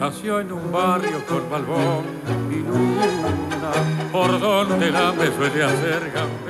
nació en un barrio con balbón y luna, por donde la me suele hacer gambeta.